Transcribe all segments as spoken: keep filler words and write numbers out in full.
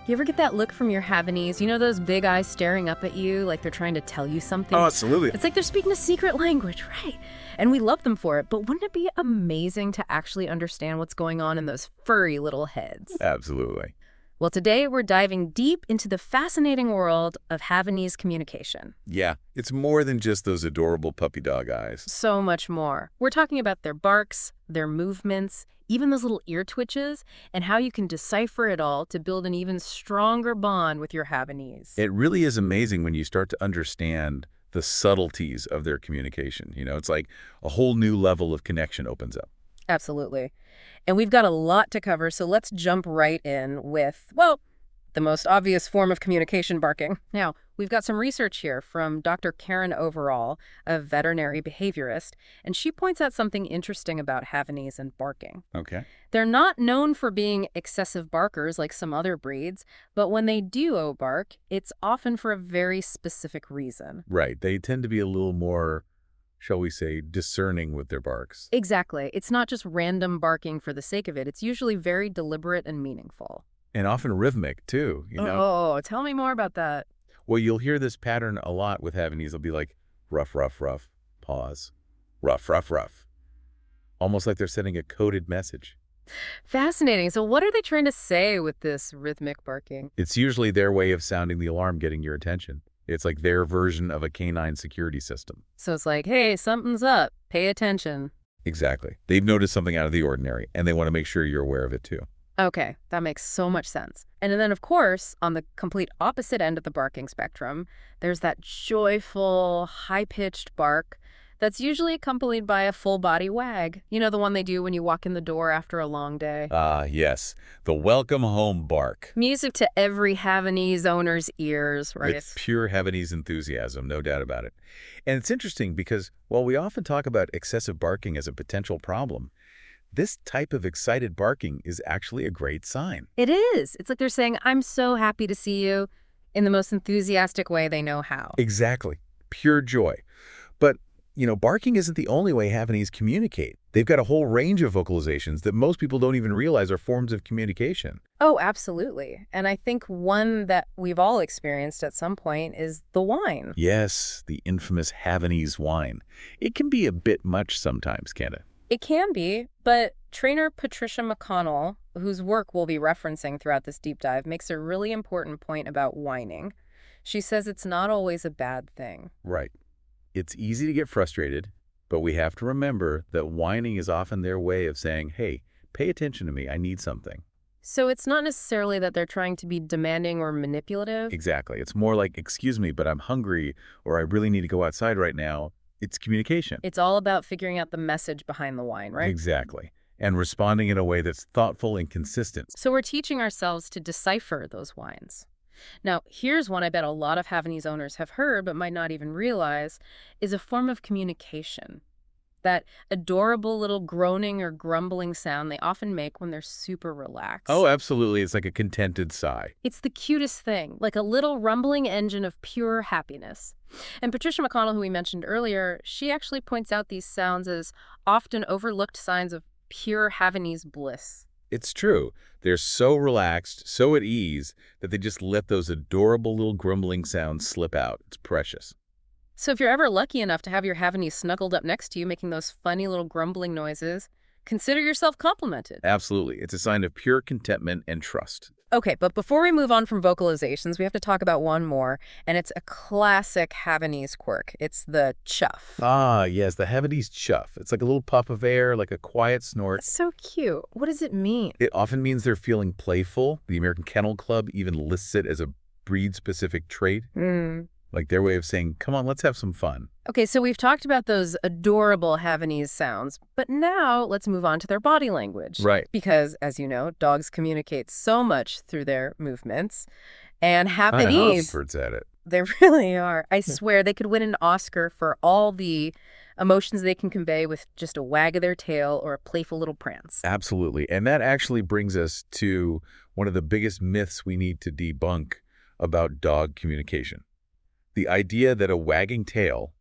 You ever get that look from your Havanese? You know those big eyes staring up at you like they're trying to tell you something? Oh, absolutely. It's like they're speaking a secret language, right? And we love them for it, but wouldn't it be amazing to actually understand what's going on in those furry little heads? Absolutely. Well, today we're diving deep into the fascinating world of Havanese communication. Yeah, it's more than just those adorable puppy dog eyes. So much more. We're talking about their barks, their movements, even those little ear twitches, and how you can decipher it all to build an even stronger bond with your Havanese. It really is amazing when you start to understand the subtleties of their communication. You know, it's like a whole new level of connection opens up. Absolutely. And we've got a lot to cover, so let's jump right in with, well, the most obvious form of communication, barking. Now, we've got some research here from Doctor Karen Overall, a veterinary behaviorist, and she points out something interesting about Havanese and barking. Okay. They're not known for being excessive barkers like some other breeds, but when they do bark, it's often for a very specific reason. Right. They tend to be a little more, shall we say, discerning with their barks. Exactly. It's not just random barking for the sake of it. It's usually very deliberate and meaningful. And often rhythmic, too, you know? Oh, tell me more about that. Well, you'll hear this pattern a lot with Havanese. It'll be like, rough, rough, rough, pause, rough, rough, rough. Almost like they're sending a coded message. Fascinating. So what are they trying to say with this rhythmic barking? It's usually their way of sounding the alarm, getting your attention. It's like their version of a canine security system. So it's like, hey, something's up. Pay attention. Exactly. They've noticed something out of the ordinary, and they want to make sure you're aware of it, too. Okay, that makes so much sense. And then, of course, on the complete opposite end of the barking spectrum, there's that joyful, high-pitched bark that's usually accompanied by a full-body wag. You know, the one they do when you walk in the door after a long day. Ah, yes. The welcome home bark. Music to every Havanese owner's ears, right? It's pure Havanese enthusiasm, no doubt about it. And it's interesting because while we often talk about excessive barking as a potential problem, this type of excited barking is actually a great sign. It is. It's like they're saying, I'm so happy to see you, in the most enthusiastic way they know how. Exactly. Pure joy. But, you know, barking isn't the only way Havanese communicate. They've got a whole range of vocalizations that most people don't even realize are forms of communication. Oh, absolutely. And I think one that we've all experienced at some point is the whine. Yes, the infamous Havanese whine. It can be a bit much sometimes, can't it? It can be, but trainer Patricia McConnell, whose work we'll be referencing throughout this deep dive, makes a really important point about whining. She says it's not always a bad thing. Right. It's easy to get frustrated, but we have to remember that whining is often their way of saying, hey, pay attention to me, I need something. So it's not necessarily that they're trying to be demanding or manipulative. Exactly. It's more like, excuse me, but I'm hungry, or I really need to go outside right now. It's communication. It's all about figuring out the message behind the whine, right? Exactly. And responding in a way that's thoughtful and consistent. So we're teaching ourselves to decipher those whines. Now, here's one I bet a lot of Havanese owners have heard but might not even realize is a form of communication. That adorable little groaning or grumbling sound they often make when they're super relaxed. Oh, absolutely. It's like a contented sigh. It's the cutest thing, like a little rumbling engine of pure happiness. And Patricia McConnell, who we mentioned earlier, she actually points out these sounds as often overlooked signs of pure Havanese bliss. It's true. They're so relaxed, so at ease, that they just let those adorable little grumbling sounds slip out. It's precious. So if you're ever lucky enough to have your Havanese snuggled up next to you making those funny little grumbling noises, consider yourself complimented. Absolutely. It's a sign of pure contentment and trust. Okay, but before we move on from vocalizations, we have to talk about one more, and it's a classic Havanese quirk. It's the chuff. Ah, yes, the Havanese chuff. It's like a little puff of air, like a quiet snort. That's so cute. What does it mean? It often means they're feeling playful. The American Kennel Club even lists it as a breed-specific trait. Mm. Like their way of saying, come on, let's have some fun. Okay, so we've talked about those adorable Havanese sounds, but now let's move on to their body language. Right. Because, as you know, dogs communicate so much through their movements. And I know, Havanese, experts at it. they really are. I swear they could win an Oscar for all the emotions they can convey with just a wag of their tail or a playful little prance. Absolutely. And that actually brings us to one of the biggest myths we need to debunk about dog communication. The idea that a wagging tail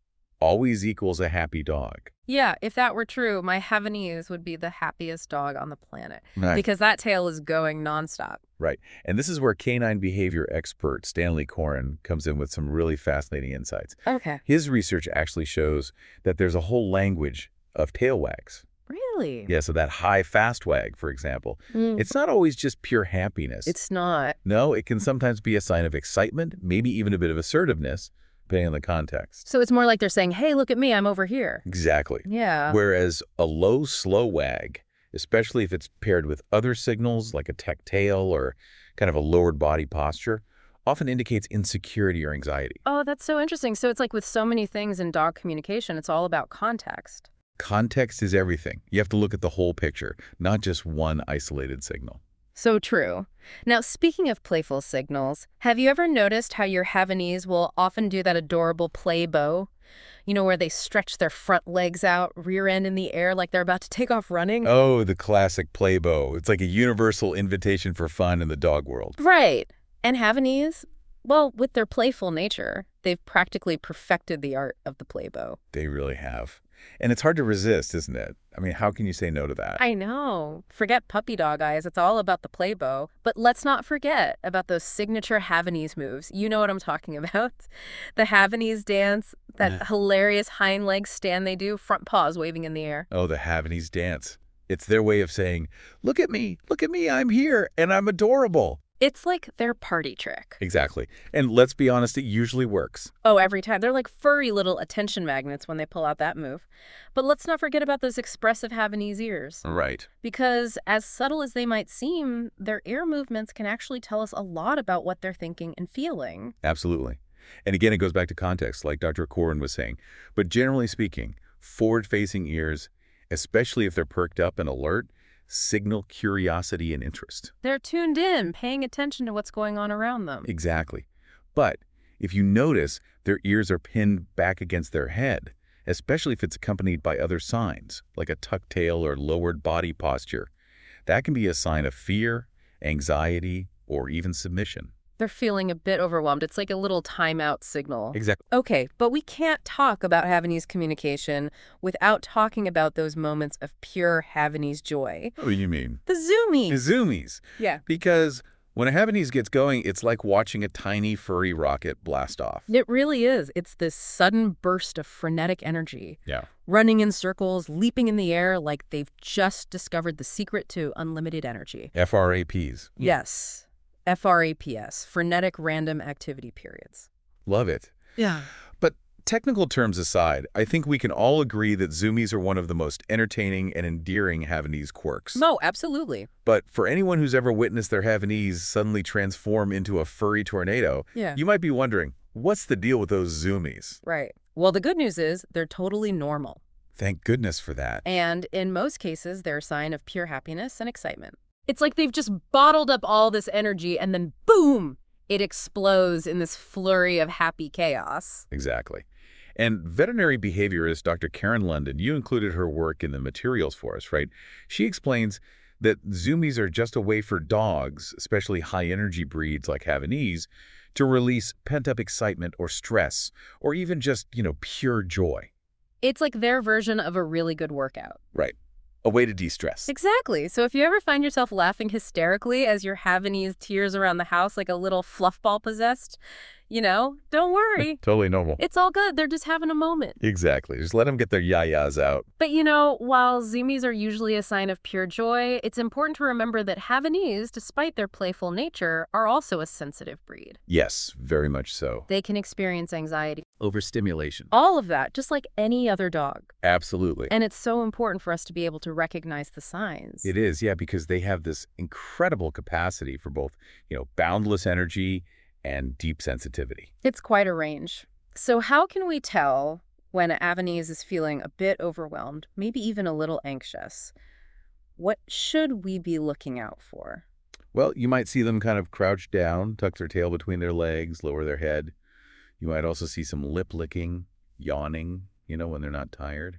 always equals a happy dog. Yeah, if that were true, my Havanese would be the happiest dog on the planet Right. because that tail is going nonstop. Right. And this is where canine behavior expert Stanley Coren comes in with some really fascinating insights. Okay. His research actually shows that there's a whole language of tail wags. Really? Yeah, so that high fast wag, for example, Mm. it's not always just pure happiness. It's not. No, it can sometimes be a sign of excitement, maybe even a bit of assertiveness, depending on the context. So it's more like they're saying, hey, look at me, I'm over here. Exactly. Yeah. Whereas a low, slow wag, especially if it's paired with other signals like a tucked tail or kind of a lowered body posture, often indicates insecurity or anxiety. Oh, that's so interesting. So it's like with so many things in dog communication, it's all about context. Context is everything. You have to look at the whole picture, not just one isolated signal. So true. Now, speaking of playful signals, have you ever noticed how your Havanese will often do that adorable play bow? You know, where they stretch their front legs out, rear end in the air like they're about to take off running? Oh, the classic play bow. It's like a universal invitation for fun in the dog world. Right. And Havanese, well, with their playful nature, they've practically perfected the art of the play bow. They really have. And it's hard to resist, isn't it? I mean, how can you say no to that? I know. Forget puppy dog eyes. It's all about the play bow. But let's not forget about those signature Havanese moves. You know what I'm talking about. The Havanese dance, that hilarious hind leg stand they do, front paws waving in the air. Oh, the Havanese dance. It's their way of saying, look at me, look at me, I'm here, and I'm adorable. It's like their party trick. Exactly. And let's be honest, it usually works. Oh, every time. They're like furry little attention magnets when they pull out that move. But let's not forget about those expressive Havanese ears. Right. Because as subtle as they might seem, their ear movements can actually tell us a lot about what they're thinking and feeling. Absolutely. And again, it goes back to context, like Doctor Coren was saying. But generally speaking, forward-facing ears, especially if they're perked up and alert, signal curiosity and interest. They're tuned in, paying attention to what's going on around them. Exactly. But if you notice, their ears are pinned back against their head, especially if it's accompanied by other signs, like a tucked tail or lowered body posture. That can be a sign of fear, anxiety, or even submission. They're feeling a bit overwhelmed. It's like a little timeout signal. Exactly. Okay, but we can't talk about Havanese communication without talking about those moments of pure Havanese joy. What do you mean? The zoomies. The zoomies. Yeah. Because when a Havanese gets going, it's like watching a tiny furry rocket blast off. It really is. It's this sudden burst of frenetic energy. Yeah. Running in circles, leaping in the air like they've just discovered the secret to unlimited energy. F R A Ps. Yes. F R A P S, frenetic random activity periods. Love it. Yeah. But technical terms aside, I think we can all agree that zoomies are one of the most entertaining and endearing Havanese quirks. No, absolutely. But for anyone who's ever witnessed their Havanese suddenly transform into a furry tornado, Yeah. you might be wondering, what's the deal with those zoomies? Right. Well, the good news is they're totally normal. Thank goodness for that. And in most cases, they're a sign of pure happiness and excitement. It's like they've just bottled up all this energy and then boom, it explodes in this flurry of happy chaos. Exactly. And veterinary behaviorist Doctor Karen London, you included her work in the materials for us, right? She explains that zoomies are just a way for dogs, especially high-energy breeds like Havanese, to release pent-up excitement or stress, or even just, you know, pure joy. It's like their version of a really good workout. Right. A way to de-stress. Exactly. So if you ever find yourself laughing hysterically as your Havanese tears around the house like a little fluff ball possessed, you know, don't worry. Totally normal. It's all good. They're just having a moment. Exactly. Just let them get their yayas out. But you know, while zoomies are usually a sign of pure joy, it's important to remember that Havanese, despite their playful nature, are also a sensitive breed. Yes, very much so. They can experience anxiety. Overstimulation. All of that, just like any other dog. Absolutely. And it's so important for us to be able to recognize the signs. It is, yeah, because they have this incredible capacity for both, you know, boundless energy and deep sensitivity. It's quite a range. So how can we tell when a Havanese is feeling a bit overwhelmed, maybe even a little anxious? What should we be looking out for? Well, you might see them kind of crouch down, tuck their tail between their legs, lower their head. You might also see some lip licking, yawning, you know, when they're not tired,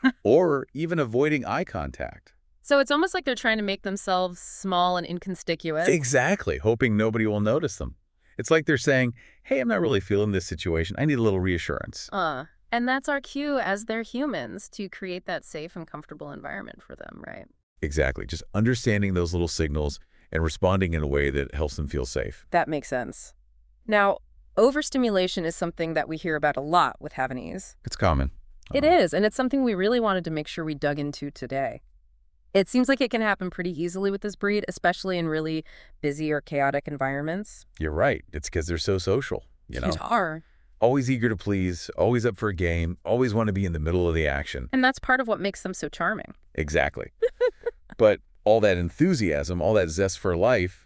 or even avoiding eye contact. So it's almost like they're trying to make themselves small and inconspicuous. Exactly, hoping nobody will notice them. It's like they're saying, hey, I'm not really feeling this situation. I need a little reassurance. Uh, And that's our cue as their humans to create that safe and comfortable environment for them, right? Exactly. Just understanding those little signals and responding in a way that helps them feel safe. That makes sense. Now, overstimulation is something that we hear about a lot with Havanese. It's common. It Uh, is, and it's something we really wanted to make sure we dug into today. It seems like it can happen pretty easily with this breed, especially in really busy or chaotic environments. You're right. It's because they're so social, you know? They are. Always eager to please, always up for a game, always want to be in the middle of the action. And that's part of what makes them so charming. Exactly. But all that enthusiasm, all that zest for life,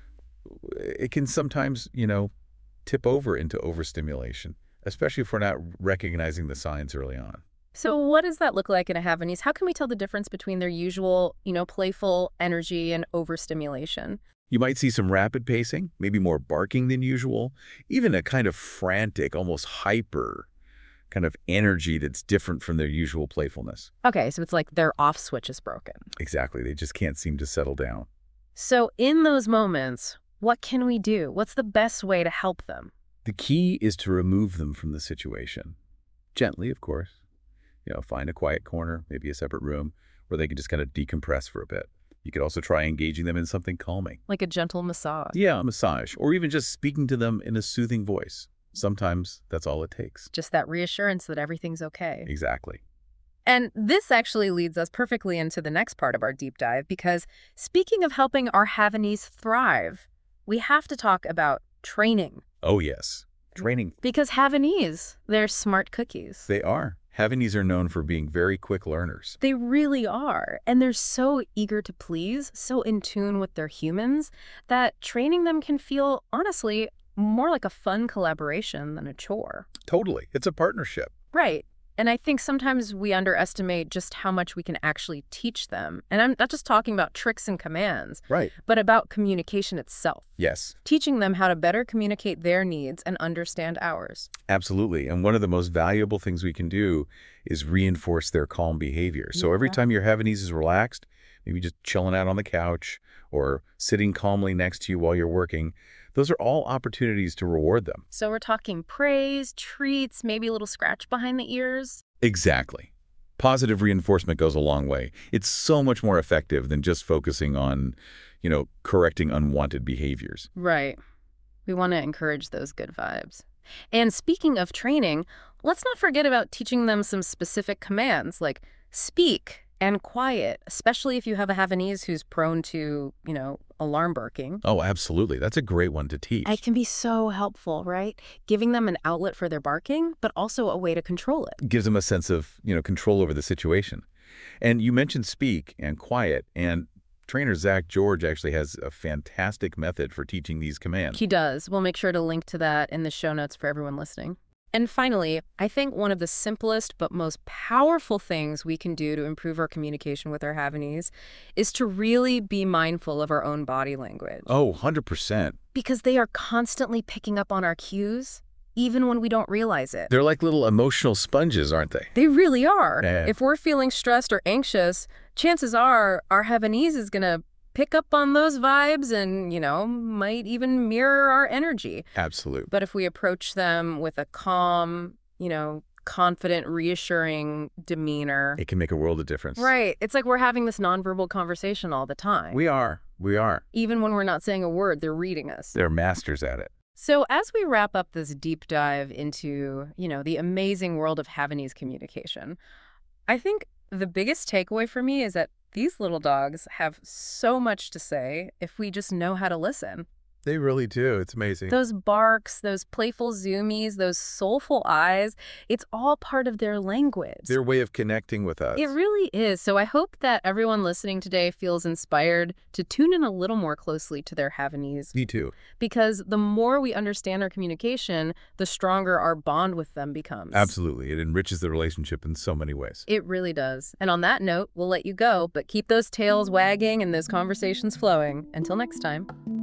it can sometimes, you know, tip over into overstimulation, especially if we're not recognizing the signs early on. So what does that look like in a Havanese? How can we tell the difference between their usual, you know, playful energy and overstimulation? You might see some rapid pacing, maybe more barking than usual, even a kind of frantic, almost hyper kind of energy that's different from their usual playfulness. Okay, so it's like their off switch is broken. Exactly. They just can't seem to settle down. So in those moments, what can we do? What's the best way to help them? The key is to remove them from the situation. Gently, of course. You know, find a quiet corner, maybe a separate room, where they can just kind of decompress for a bit. You could also try engaging them in something calming. Like a gentle massage. Yeah, a massage, or even just speaking to them in a soothing voice. Sometimes that's all it takes. Just that reassurance that everything's okay. Exactly. And this actually leads us perfectly into the next part of our deep dive, because speaking of helping our Havanese thrive, we have to talk about training. Oh, yes. Training. Because Havanese, they're smart cookies. They are. Havanese are known for being very quick learners. They really are. And they're so eager to please, so in tune with their humans, that training them can feel, honestly, more like a fun collaboration than a chore. Totally. It's a partnership. Right. And I think sometimes we underestimate just how much we can actually teach them. And I'm not just talking about tricks and commands, Right. but about communication itself. Yes, Teaching them how to better communicate their needs and understand ours. absolutely. And one of the most valuable things we can do is reinforce their calm behavior. So every Yeah. time your Havanese is relaxed, maybe just chilling out on the couch or sitting calmly next to you while you're working, those are all opportunities to reward them. So we're talking praise, treats, maybe a little scratch behind the ears. Exactly. Positive reinforcement goes a long way. It's so much more effective than just focusing on, you know, correcting unwanted behaviors. Right. We want to encourage those good vibes. And speaking of training, let's not forget about teaching them some specific commands like speak and quiet, especially if you have a Havanese who's prone to, you know, alarm barking. Oh, absolutely. That's a great one to teach. It can be so helpful, right? Giving them an outlet for their barking, but also a way to control it. Gives them a sense of, you know, control over the situation. And you mentioned speak and quiet, and trainer Zach George actually has a fantastic method for teaching these commands. He does. We'll make sure to link to that in the show notes for everyone listening. And finally, I think one of the simplest but most powerful things we can do to improve our communication with our Havanese is to really be mindful of our own body language. Oh, one hundred percent. Because they are constantly picking up on our cues, even when we don't realize it. They're like little emotional sponges, aren't they? They really are. Yeah. If we're feeling stressed or anxious, chances are our Havanese is going to pick up on those vibes and, you know, might even mirror our energy. Absolute. But if we approach them with a calm, you know, confident, reassuring demeanor. It can make a world of difference. Right. It's like we're having this nonverbal conversation all the time. We are. We are. Even when we're not saying a word, they're reading us. They're masters at it. So as we wrap up this deep dive into, you know, the amazing world of Havanese communication, I think the biggest takeaway for me is that these little dogs have so much to say if we just know how to listen. They really do. It's amazing. Those barks, those playful zoomies, those soulful eyes, it's all part of their language. Their way of connecting with us. It really is. So I hope that everyone listening today feels inspired to tune in a little more closely to their Havanese. Me too. Because the more we understand our communication, the stronger our bond with them becomes. Absolutely. It enriches the relationship in so many ways. It really does. And on that note, we'll let you go, but keep those tails wagging and those conversations flowing. Until next time.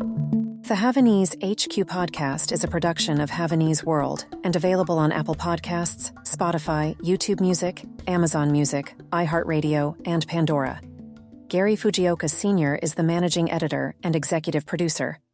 The Havanese H Q podcast is a production of Havanese World and available on Apple Podcasts, Spotify, YouTube Music, Amazon Music, iHeartRadio, and Pandora. Gary Fujioka Senior is the managing editor and executive producer.